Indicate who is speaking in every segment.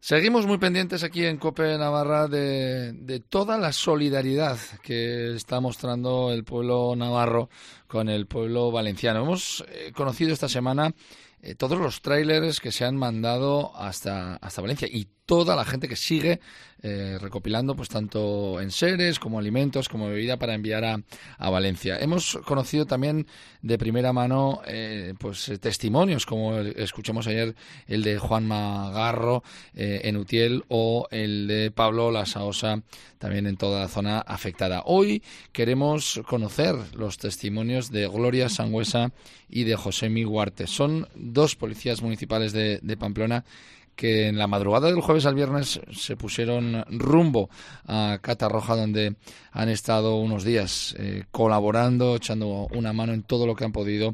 Speaker 1: Seguimos muy pendientes aquí en COPE Navarra de toda la solidaridad que está mostrando el pueblo navarro con el pueblo valenciano. Hemos conocido esta semana todos los tráilers que se han mandado hasta Valencia y toda la gente que sigue recopilando pues tanto enseres como alimentos como bebida para enviar a Valencia. Hemos conocido también de primera mano pues testimonios como escuchamos ayer el de Juanma Garro en Utiel o el de Pablo Lasaosa también en toda la zona afectada. Hoy queremos conocer los testimonios de Gloria Sangüesa y de Josemi Huarte. Son dos policías municipales de Pamplona que en la madrugada del jueves al viernes se pusieron rumbo a Catarroja, donde han estado unos días colaborando, echando una mano en todo lo que han podido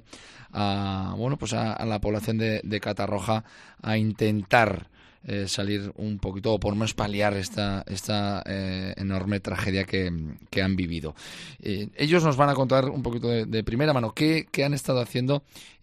Speaker 1: a la población de Catarroja a intentar salir un poquito, o por lo menos paliar esta enorme tragedia que han vivido. Ellos nos van a contar un poquito de primera mano qué han estado haciendo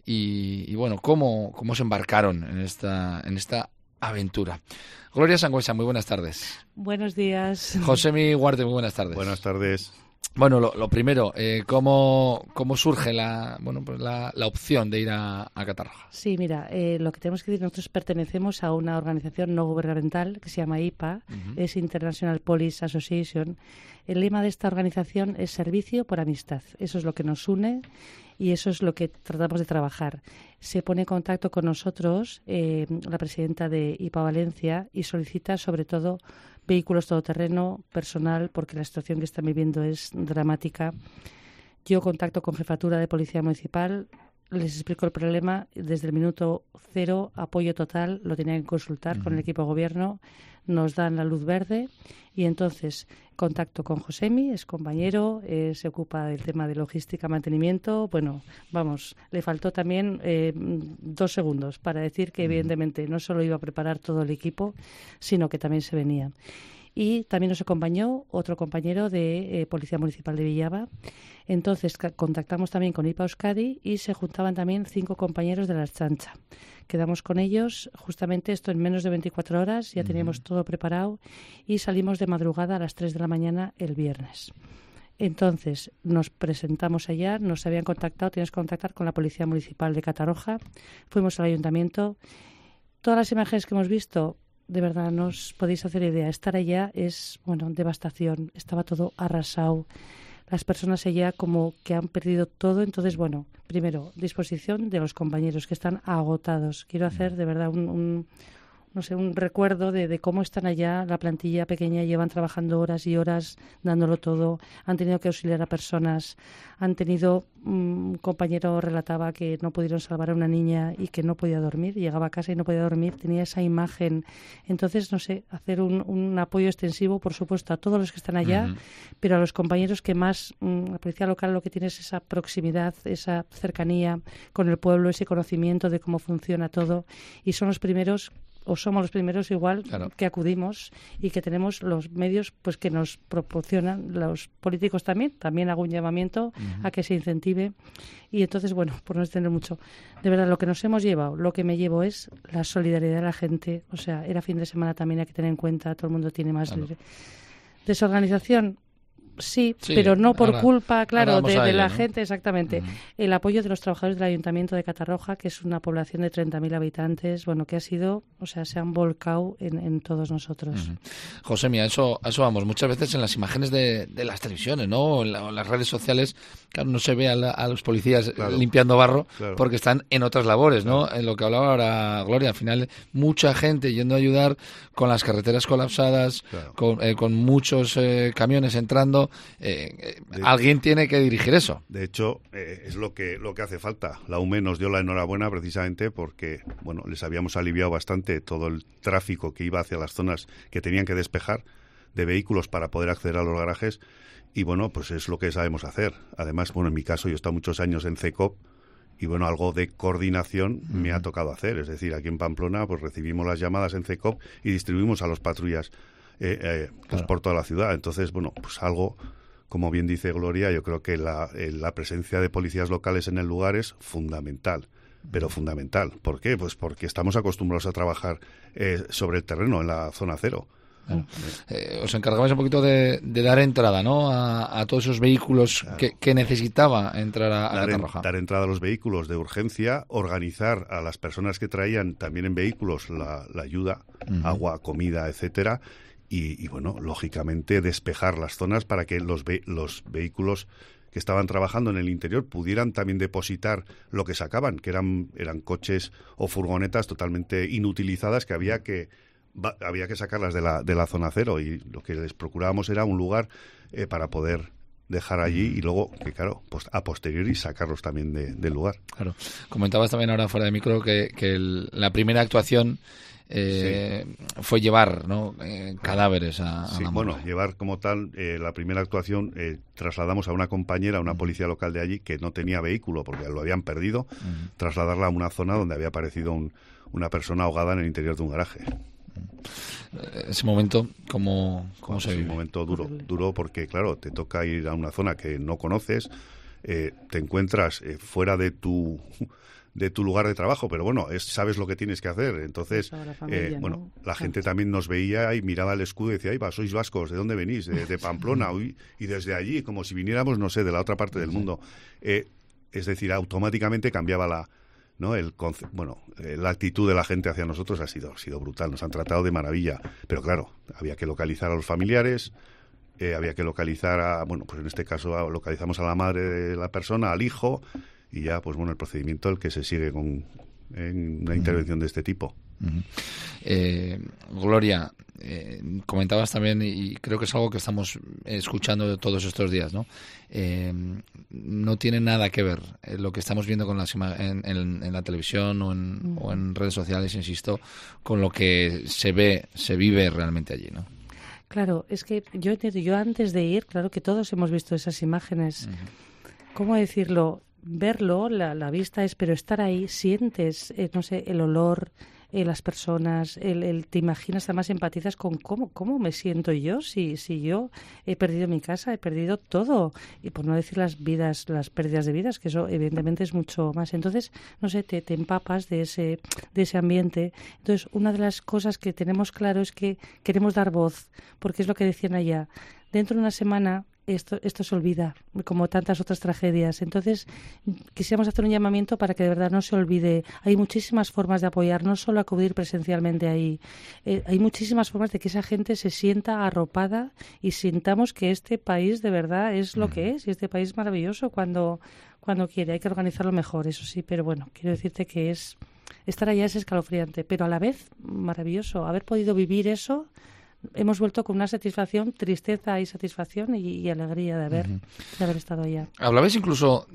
Speaker 1: y bueno, cómo se embarcaron en esta aventura. Gloria Sangüesa, muy buenas tardes.
Speaker 2: Buenos días.
Speaker 1: Josemi Huarte, muy buenas tardes.
Speaker 3: Buenas tardes.
Speaker 1: Bueno, lo primero, ¿cómo surge la opción de ir a Catarroja?
Speaker 2: Sí, mira, lo que tenemos que decir, nosotros pertenecemos a una organización no gubernamental que se llama IPA, es International Police Association. El lema de esta organización es servicio por amistad. Eso es lo que nos une y eso es lo que tratamos de trabajar. Se pone en contacto con nosotros la presidenta de IPA Valencia y solicita sobre todo vehículos todoterreno, personal, porque la situación que están viviendo es dramática. Yo contacto con Jefatura de Policía Municipal, les explico el problema, desde el minuto cero, apoyo total, lo tenían que consultar con el equipo de gobierno, nos dan la luz verde y entonces contacto con Josemi, es compañero, se ocupa del tema de logística, mantenimiento. Bueno, vamos, le faltó también 2 segundos para decir que evidentemente no solo iba a preparar todo el equipo, sino que también se venía. Y también nos acompañó otro compañero de Policía Municipal de Villava. Entonces contactamos también con IPA Euskadi y se juntaban también 5 compañeros de la Ertzaintza. Quedamos con ellos, justamente esto en menos de 24 horas, ya teníamos todo preparado y salimos de madrugada a las 3 de la mañana el viernes. Entonces nos presentamos allá, nos habían contactado, tienes que contactar con la Policía Municipal de Catarroja, fuimos al ayuntamiento. Todas las imágenes que hemos visto, de verdad, no os podéis hacer idea. Estar allá es, devastación. Estaba todo arrasado. Las personas allá como que han perdido todo. Entonces, primero, disposición de los compañeros que están agotados. Quiero hacer, de verdad, un recuerdo de cómo están allá. La plantilla pequeña llevan trabajando horas y horas, dándolo todo. Han tenido que auxiliar a personas. Han tenido, un compañero relataba que no pudieron salvar a una niña y que no podía dormir. Llegaba a casa y no podía dormir. Tenía esa imagen. Entonces, hacer un apoyo extensivo, por supuesto, a todos los que están allá, pero a los compañeros que más, la policía local lo que tiene es esa proximidad, esa cercanía con el pueblo, ese conocimiento de cómo funciona todo. Y son los primeros, o somos los primeros igual, claro, que acudimos y que tenemos los medios pues que nos proporcionan los políticos también hago un llamamiento a que se incentive. Y entonces, por no extender mucho, de verdad, lo que nos hemos llevado, lo que me llevo es la solidaridad de la gente. O sea, era fin de semana también, hay que tener en cuenta, todo el mundo tiene más desorganización. Sí, pero no por culpa, claro, de la gente, exactamente. El apoyo de los trabajadores del Ayuntamiento de Catarroja, que es una población de 30.000 habitantes, que ha sido, se han volcado en todos nosotros.
Speaker 1: Josemi, a eso vamos. Muchas veces en las imágenes de las televisiones, ¿no? En las redes sociales, claro, no se ve a los policías limpiando barro porque están en otras labores, ¿no? En lo que hablaba ahora Gloria, al final mucha gente yendo a ayudar con las carreteras colapsadas, con muchos camiones entrando. Alguien tiene que dirigir eso.
Speaker 3: De hecho, es lo que hace falta. La UME nos dio la enhorabuena precisamente porque, les habíamos aliviado bastante todo el tráfico que iba hacia las zonas que tenían que despejar de vehículos para poder acceder a los garajes y, pues es lo que sabemos hacer. Además, en mi caso, yo he estado muchos años en CECOP y, algo de coordinación me ha tocado hacer. Es decir, aquí en Pamplona, pues recibimos las llamadas en CECOP y distribuimos a los patrullas por toda la ciudad. Entonces, pues algo, como bien dice Gloria, yo creo que la presencia de policías locales en el lugar es fundamental. pero fundamental. ¿Por qué? Pues porque estamos acostumbrados a trabajar sobre el terreno, en la zona cero.
Speaker 1: Claro. Os encargabais un poquito de dar entrada, ¿no?, a todos esos vehículos, claro, que necesitaba entrar a Catarroja.
Speaker 3: Dar entrada a los vehículos de urgencia, organizar a las personas que traían también en vehículos la ayuda, agua, comida, etcétera, y bueno, lógicamente despejar las zonas para que los vehículos que estaban trabajando en el interior pudieran también depositar lo que sacaban, que eran coches o furgonetas totalmente inutilizadas que había que sacarlas de la zona cero, y lo que les procurábamos era un lugar para poder dejar allí y luego, que claro, pues a posteriori sacarlos también del lugar.
Speaker 1: Claro. Comentabas también ahora fuera de micro que la primera actuación fue llevar, ¿no?, cadáveres a la morgue.
Speaker 3: Bueno, llevar como tal, la primera actuación, trasladamos a una compañera, a una policía local de allí, que no tenía vehículo porque lo habían perdido, trasladarla a una zona donde había aparecido una persona ahogada en el interior de un garaje.
Speaker 1: Ese momento, ¿cómo se vive?
Speaker 3: Es un momento duro porque, claro, te toca ir a una zona que no conoces, te encuentras fuera de tu lugar de trabajo, pero bueno, sabes lo que tienes que hacer. Entonces, familia, bueno, ¿no? La gente también nos veía y miraba el escudo y decía, ¡ay, va, sois vascos! ¿De dónde venís? De Pamplona. Y desde allí, como si viniéramos, no sé, de la otra parte del mundo. Es decir, automáticamente cambiaba la actitud de la gente hacia nosotros ha sido brutal. Nos han tratado de maravilla, pero claro, había que localizar a los familiares, había que localizar pues en este caso localizamos a la madre de la persona, al hijo, y ya, pues bueno, el procedimiento el que se sigue en una intervención de este tipo.
Speaker 1: Gloria, comentabas también, y creo que es algo que estamos escuchando todos estos días, ¿no? No tiene nada que ver lo que estamos viendo con en la televisión o en redes sociales, insisto, con lo que se vive realmente allí, ¿no?
Speaker 2: Claro, es que yo antes de ir, claro que todos hemos visto esas imágenes. ¿Cómo decirlo? Verlo, la vista es, pero estar ahí, sientes, no sé, el olor, las personas, te imaginas, además empatizas con cómo me siento yo, si yo he perdido mi casa, he perdido todo, y por no decir las pérdidas de vidas, que eso evidentemente es mucho más. Entonces, no sé, te empapas de ese ambiente. Entonces, una de las cosas que tenemos claro es que queremos dar voz, porque es lo que decían allá. Dentro de una semana esto se olvida, como tantas otras tragedias. Entonces, quisiéramos hacer un llamamiento para que de verdad no se olvide. Hay muchísimas formas de apoyar, no solo acudir presencialmente ahí. Hay muchísimas formas de que esa gente se sienta arropada y sintamos que este país de verdad es lo que es, y este país es maravilloso cuando quiere. Hay que organizarlo mejor, eso sí, pero bueno, quiero decirte que estar allá es escalofriante, pero a la vez maravilloso. Haber podido vivir eso, hemos vuelto con una satisfacción, tristeza y satisfacción y alegría de haber estado allá.
Speaker 1: Hablabais incluso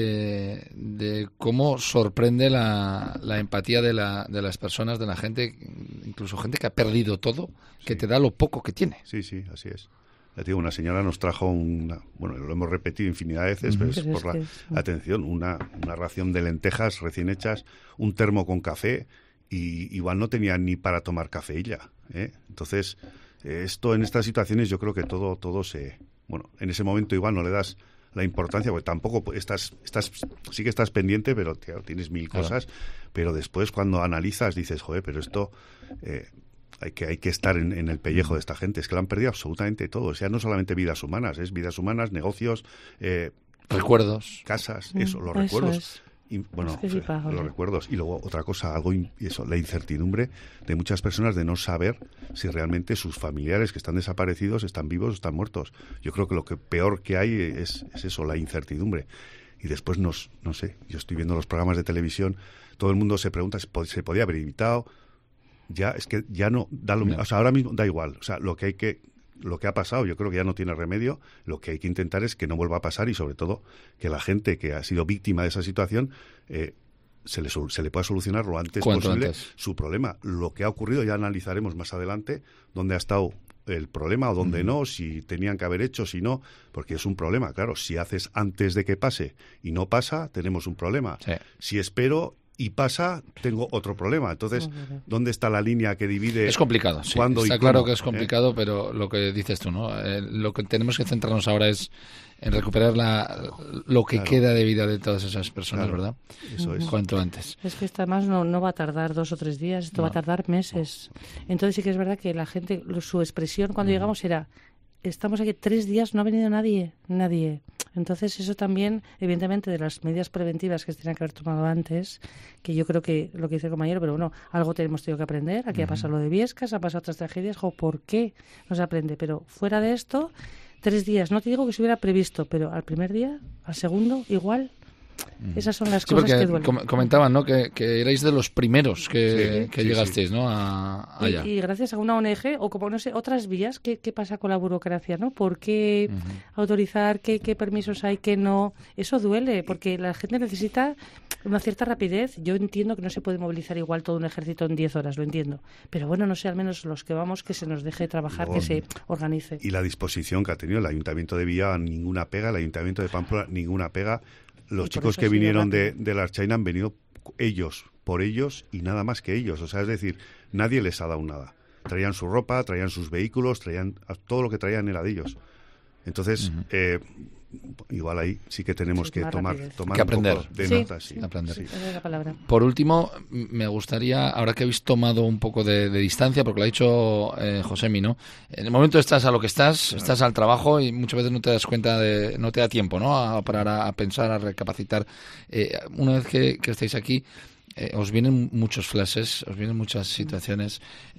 Speaker 1: de cómo sorprende la empatía de las personas, de la gente, incluso gente que ha perdido todo, que te da lo poco que tiene.
Speaker 3: Sí, así es. Ya te digo, una señora nos trajo lo hemos repetido infinidad de veces, pero atención, una ración de lentejas recién hechas, un termo con café, y igual no tenía ni para tomar café ella, ¿eh? Entonces, esto en estas situaciones yo creo que todo en ese momento igual no le das la importancia, porque tampoco sí que estás pendiente, pero tienes mil cosas, pero después cuando analizas dices, joder, pero esto hay que estar en el pellejo de esta gente, es que lo han perdido absolutamente todo, o sea, no solamente vidas humanas, negocios,
Speaker 1: recuerdos,
Speaker 3: casas, los recuerdos.
Speaker 2: Es.
Speaker 3: Y, bueno, los recuerdos. Y luego otra cosa, la incertidumbre de muchas personas de no saber si realmente sus familiares que están desaparecidos están vivos o están muertos. Yo creo que lo que peor que hay es eso, la incertidumbre. Y después no sé, yo estoy viendo los programas de televisión, todo el mundo se pregunta si se podía haber evitado. Ya, es que ya no da lo mismo. O sea, ahora mismo da igual. O sea, lo que ha pasado, yo creo que ya no tiene remedio. Lo que hay que intentar es que no vuelva a pasar, y sobre todo que la gente que ha sido víctima de esa situación se le pueda solucionar lo antes posible su problema. Lo que ha ocurrido ya analizaremos más adelante dónde ha estado el problema o dónde no, si tenían que haber hecho, si no, porque es un problema. Claro, si haces antes de que pase y no pasa, tenemos un problema. Sí. Si espero y pasa, tengo otro problema. Entonces, ¿dónde está la línea que divide?
Speaker 1: Es complicado, sí. Está claro que es complicado, pero lo que dices tú, ¿no? Lo que tenemos que centrarnos ahora es en recuperar lo que queda de vida de todas esas personas, ¿verdad?
Speaker 3: Eso es.
Speaker 1: Cuanto antes.
Speaker 2: Es que esto además no va a tardar 2 o 3 días, esto va a tardar meses. Entonces sí que es verdad que la gente, su expresión cuando llegamos era: estamos aquí 3 días, no ha venido nadie. Entonces eso también, evidentemente, de las medidas preventivas que se tenían que haber tomado antes, que yo creo que lo que dice el compañero, pero bueno, algo tenemos tenido que aprender. Aquí ha pasado lo de Viescas, ha pasado otras tragedias, ¿por qué no se aprende? Pero fuera de esto, 3 días, no te digo que se hubiera previsto, pero al primer día, al segundo, igual. Esas son las cosas que duelen.
Speaker 1: Comentaban, ¿no? que erais de los primeros que llegasteis, ¿no? Allá.
Speaker 2: Y gracias a una ONG o como no sé otras vías, ¿qué pasa con la burocracia, no? ¿Por qué autorizar? ¿Qué permisos hay? ¿Qué no? Eso duele porque la gente necesita una cierta rapidez. Yo entiendo que no se puede movilizar igual todo un ejército en 10 horas, lo entiendo. Pero bueno, no sé, al menos los que vamos, que se nos deje trabajar, que se organice.
Speaker 3: Y la disposición que ha tenido el Ayuntamiento de Villa, ninguna pega, el Ayuntamiento de Pamplona, ninguna pega. Los chicos que vinieron de la Archaina han venido ellos, por ellos y nada más que ellos. O sea, es decir, nadie les ha dado nada. Traían su ropa, traían sus vehículos, todo lo que traían era de ellos. Entonces, igual ahí sí que tenemos que tomar
Speaker 1: que aprender.
Speaker 3: Un poco de nota. Sí.
Speaker 1: Aprender.
Speaker 2: Sí, esa es la palabra.
Speaker 1: Por último, me gustaría, ahora que habéis tomado un poco de distancia, porque lo ha dicho Josemi, ¿no? En el momento estás a lo que estás al trabajo y muchas veces no te das cuenta, no te da tiempo, ¿no? A parar, a pensar, a recapacitar. Una vez que estáis aquí, os vienen muchos flashes, os vienen muchas situaciones.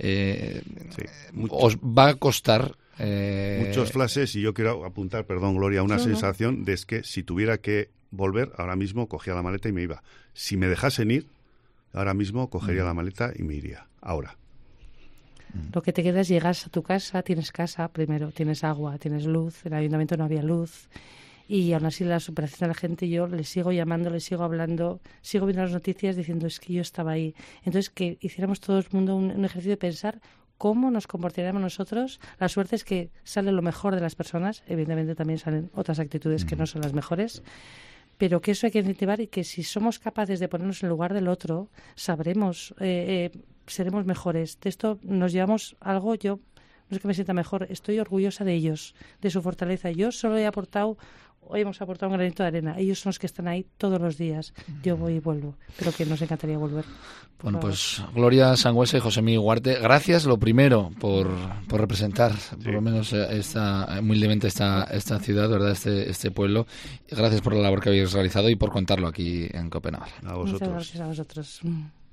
Speaker 1: Os va a costar...
Speaker 3: muchos flashes, y yo quiero apuntar, perdón Gloria, una sensación de que si tuviera que volver, ahora mismo cogía la maleta y me iba. Si me dejasen ir, ahora mismo cogería la maleta y me iría, ahora.
Speaker 2: Lo que te queda es llegar a tu casa, tienes casa primero, tienes agua, tienes luz, en el ayuntamiento no había luz, y aún así la superación de la gente, yo les sigo llamando, les sigo hablando, sigo viendo las noticias diciendo es que yo estaba ahí. Entonces que hiciéramos todo el mundo un ejercicio de pensar cómo nos comportaríamos nosotros. La suerte es que sale lo mejor de las personas, evidentemente también salen otras actitudes que no son las mejores, pero que eso hay que incentivar y que si somos capaces de ponernos en lugar del otro, sabremos, seremos mejores. De esto nos llevamos algo, yo no es que me sienta mejor, estoy orgullosa de ellos, de su fortaleza. Yo solo hoy hemos aportado un granito de arena. Ellos son los que están ahí todos los días. Yo voy y vuelvo, pero que nos encantaría volver. Bueno,
Speaker 1: pues Gloria Sangüesa y Josemi Huarte, gracias lo primero por representar por lo menos humildemente esta ciudad, ¿verdad? Este pueblo. Gracias por la labor que habéis realizado y por contarlo aquí en Copenhague.
Speaker 3: A vosotros.
Speaker 2: Muchas gracias a vosotros.